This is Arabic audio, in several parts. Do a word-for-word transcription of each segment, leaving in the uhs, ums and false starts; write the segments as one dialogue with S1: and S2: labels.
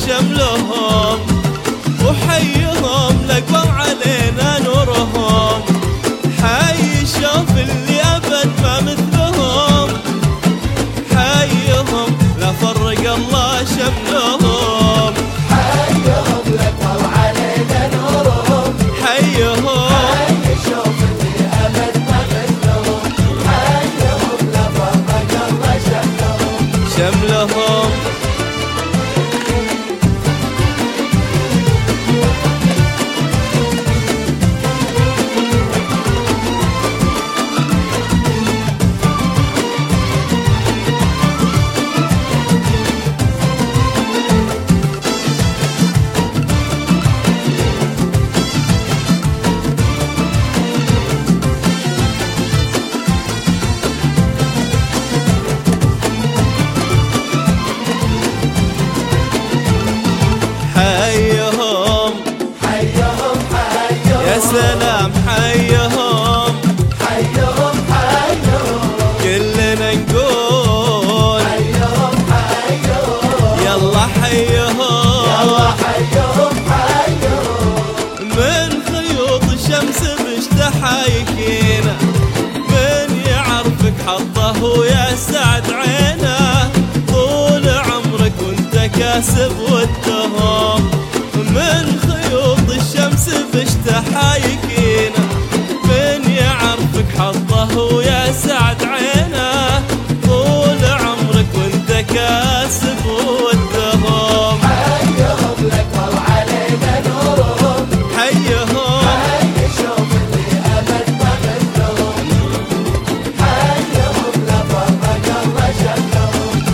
S1: شملهم وحيهم لقوا علينا نورهم. حي شوف اللي أبد ما مثلهم، حيهم لا فرق الله شملهم.
S2: حيهم لقوا علينا نورهم،
S1: حيهم
S2: حي شوف اللي أبد ما مثلهم، حيهم لا فرق الله شملهم
S1: شملهم. حيهم
S2: حيهم حيهم
S1: يا سلام حيهم
S2: حيهم حيهم
S1: كلنا نقول
S2: حيهم حيهم
S1: يلا حيهم
S2: يلا حيهم حيهم
S1: من خيوط الشمس بشتحايكينا، من يعرفك حظه ويسعد عينه، طول عمرك وانت كاسب والتهم. من خيوط الشمس بشتحايكينا، من يعرفك حظه ويسعد عينه، طول عمرك وانت كاسب والتهم.
S2: حيهم لقوا علينا نورهم،
S1: حيهم
S2: حي شوف اللي أبد ما مثلهم، حيهم لا فرق الله شملهم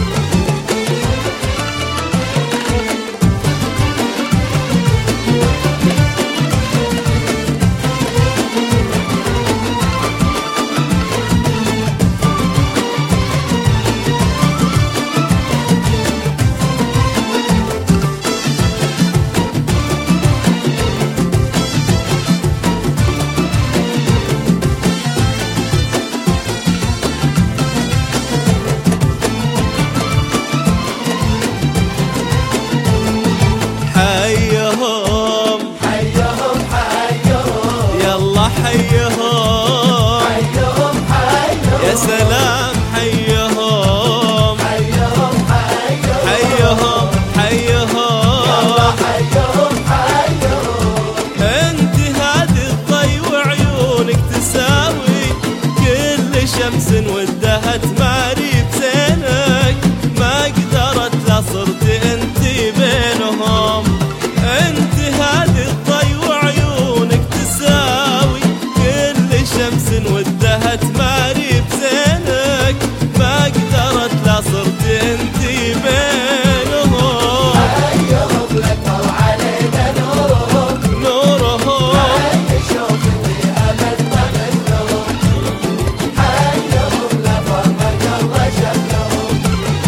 S1: حيهم
S2: حيهم حيهم
S1: يلا حيهم
S2: حيهم حيهم
S1: يا سلام حيهم
S2: حيهم حيهم
S1: حيهم
S2: يلا
S1: حيهم
S2: حيهم حيهم
S1: انت هذه الضي وعيونك تساوي كل شمس ودها تماري بزينك، ما قدرت لا صرت انت بينهم. انت هذه الضي وعيونك تساوي كل شمس ودها تماري بزينك، ما قدرت لا صرت انت بينهم.
S2: حيهم لقوا علينا نورهم،
S1: نورهم
S2: حي شوف اللي أبد ما مثلهم، حيهم لا فرق الله شملهم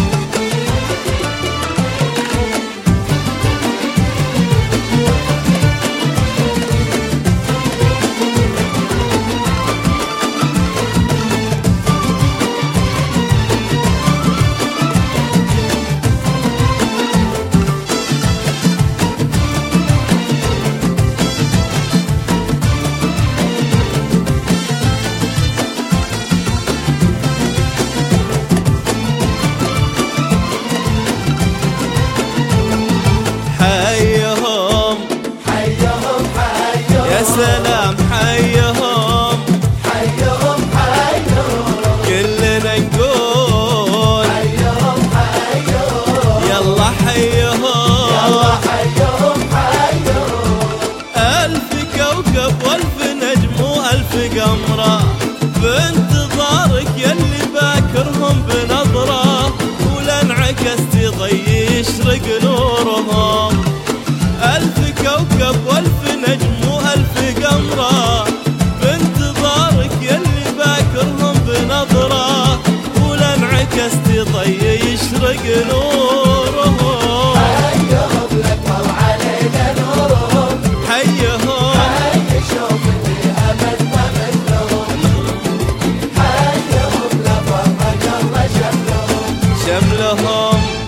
S1: حيهم
S2: حيهم حيهم
S1: يا سلام حيهم
S2: حيهم حيهم
S1: كلنا نقول
S2: حيهم حيهم
S1: يلا حيهم
S2: يلا حيهم حيهم
S1: ألف كوكب وألف نجم وألف قمرة بانتظارك يلي باكرهم بنظرة، ولا انعكست ضي يشرق نورهم. ألف كوكب وألف نجم وألف قمرة بانتظارك يلي باكرهم بنظرة، ولا انعكست ضي يشرق نورهم.
S2: حيهم لقوا علينا نورهم،
S1: حيهم
S2: حي شوف اللي أبد ما مثلهم، حيهم لا فرق الله شملهم
S1: شملهم